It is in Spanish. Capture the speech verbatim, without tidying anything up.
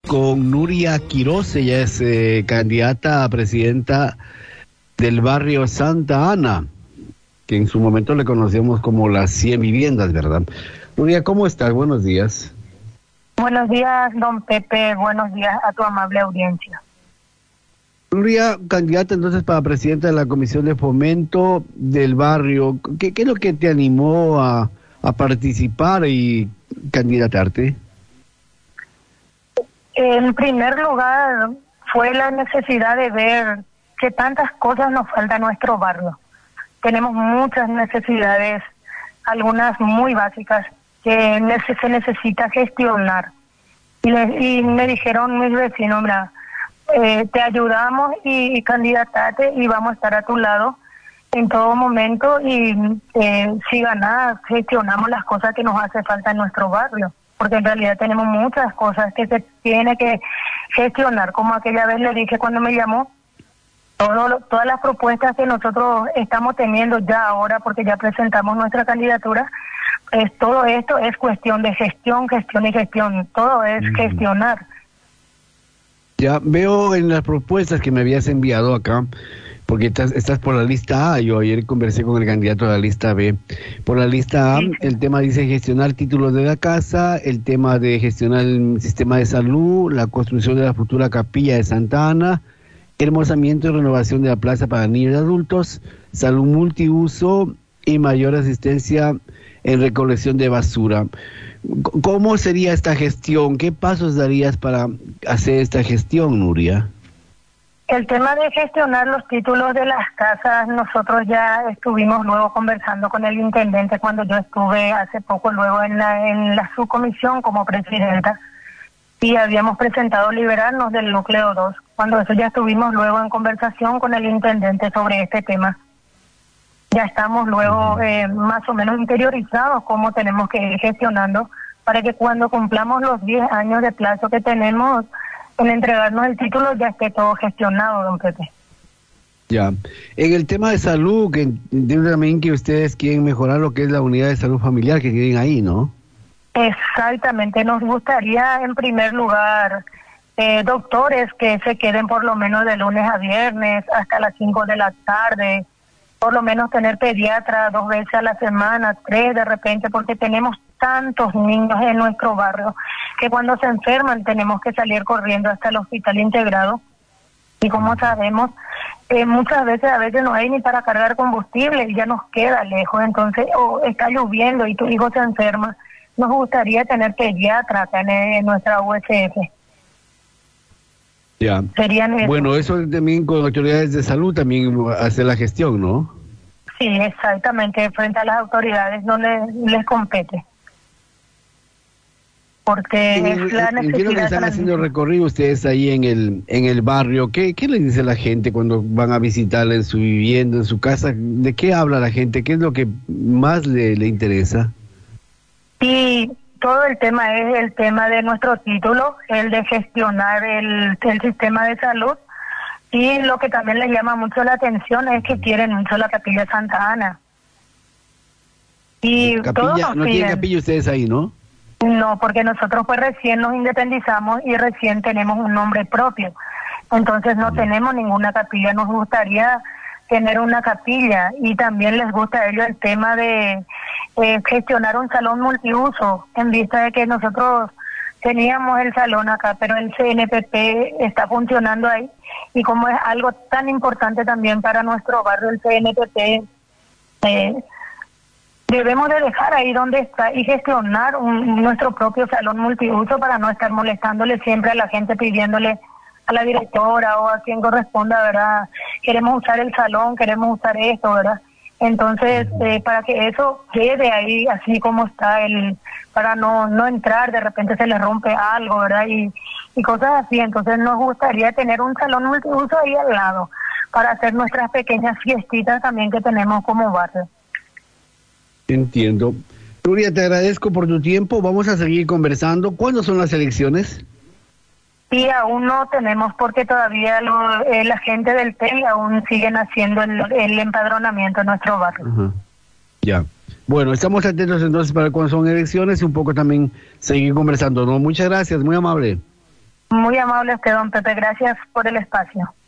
con Nuria Quiroz. Ella es eh, candidata a presidenta del barrio Santa Ana, que en su momento le conocíamos como las cien viviendas, ¿verdad? Nuria, ¿cómo estás? Buenos días. Buenos días, don Pepe. Buenos días a tu amable audiencia. Nuria, candidata entonces para presidenta de la Comisión de Fomento del barrio. ¿Qué, qué es lo que te animó a, a participar y candidatarte? En primer lugar, fue la necesidad de ver que tantas cosas nos faltan a nuestro barrio. Tenemos muchas necesidades, algunas muy básicas, que nece- se necesita gestionar. Y, le, y me dijeron mis vecinos, mira, eh, te ayudamos y, y candidatate y vamos a estar a tu lado en todo momento y eh, si ganás, gestionamos las cosas que nos hace falta en nuestro barrio, porque en realidad tenemos muchas cosas que se tiene que gestionar, como aquella vez le dije cuando me llamó, todo lo, todas las propuestas que nosotros estamos teniendo ya ahora, porque ya presentamos nuestra candidatura, pues todo esto es cuestión de gestión, gestión y gestión, todo es mm. gestionar. Ya veo en las propuestas que me habías enviado acá, porque estás, estás por la lista A, yo ayer conversé con el candidato de la lista B. Por la lista A, sí, sí. El tema dice gestionar títulos de la casa, el tema de gestionar el sistema de salud, la construcción de la futura capilla de Santa Ana, hermosamiento y renovación de la plaza para niños y adultos, salud multiuso y mayor asistencia en recolección de basura. ¿Cómo sería esta gestión? ¿Qué pasos darías para hacer esta gestión, Nuria? El tema de gestionar los títulos de las casas, nosotros ya estuvimos luego conversando con el intendente cuando yo estuve hace poco luego en la, en la subcomisión como presidenta y habíamos presentado liberarnos del núcleo dos. Cuando eso ya estuvimos luego en conversación con el intendente sobre este tema. Ya estamos luego eh, más o menos interiorizados cómo tenemos que ir gestionando para que cuando cumplamos los diez años de plazo que tenemos en entregarnos el título ya esté todo gestionado, don Pepe. Ya. En el tema de salud, que entiendo también que ustedes quieren mejorar lo que es la unidad de salud familiar que tienen ahí, ¿no? Exactamente. Nos gustaría en primer lugar eh, doctores que se queden por lo menos de lunes a viernes hasta las cinco de la tarde, por lo menos tener pediatra dos veces a la semana, tres de repente, porque tenemos tantos niños en nuestro barrio que cuando se enferman tenemos que salir corriendo hasta el hospital integrado y como sabemos, eh, muchas veces a veces no hay ni para cargar combustible y ya nos queda lejos, entonces o está lloviendo y tu hijo se enferma, nos gustaría tener pediatra acá en, en nuestra U S F. Ya. Serían eso. Bueno, eso también con autoridades de salud también hace la gestión, ¿no? Sí, exactamente, frente a las autoridades no les, les compete. Porque en, es la necesidad. Entiendo que están haciendo recorrido ustedes ahí en el en el barrio. ¿Qué, ¿Qué le dice la gente cuando van a visitarla en su vivienda, en su casa? ¿De qué habla la gente? ¿Qué es lo que más le, le interesa? Y todo el tema es el tema de nuestro título, el de gestionar el, el sistema de salud. Y lo que también les llama mucho la atención es que quieren mucho la capilla Santa Ana. Y capilla, no tienen capilla ustedes ahí, ¿no? No, porque nosotros pues recién nos independizamos y recién tenemos un nombre propio. Entonces no tenemos ninguna capilla. Nos gustaría tener una capilla y también les gusta a ellos el tema de eh, gestionar un salón multiuso en vista de que nosotros teníamos el salón acá, pero el C N P P está funcionando ahí y como es algo tan importante también para nuestro barrio el C N P P, eh, debemos de dejar ahí donde está y gestionar un, nuestro propio salón multiuso para no estar molestándole siempre a la gente pidiéndole a la directora o a quien corresponda, ¿verdad? Queremos usar el salón, queremos usar esto, ¿verdad? Entonces, eh, para que eso quede ahí así como está, el para no no entrar, de repente se le rompe algo, ¿verdad? Y, y cosas así. Entonces, nos gustaría tener un salón multiuso ahí al lado para hacer nuestras pequeñas fiestitas también que tenemos como barrio. Entiendo. Nuria, te agradezco por tu tiempo. Vamos a seguir conversando. ¿Cuándo son las elecciones? Sí, aún no tenemos porque todavía lo, eh, la gente del T E I aún siguen haciendo el, el empadronamiento en nuestro barrio. Ajá. Ya. Bueno, estamos atentos entonces para cuando son elecciones y un poco también seguir conversando, ¿no? Muchas gracias, muy amable. Muy amable usted, don Pepe. Gracias por el espacio.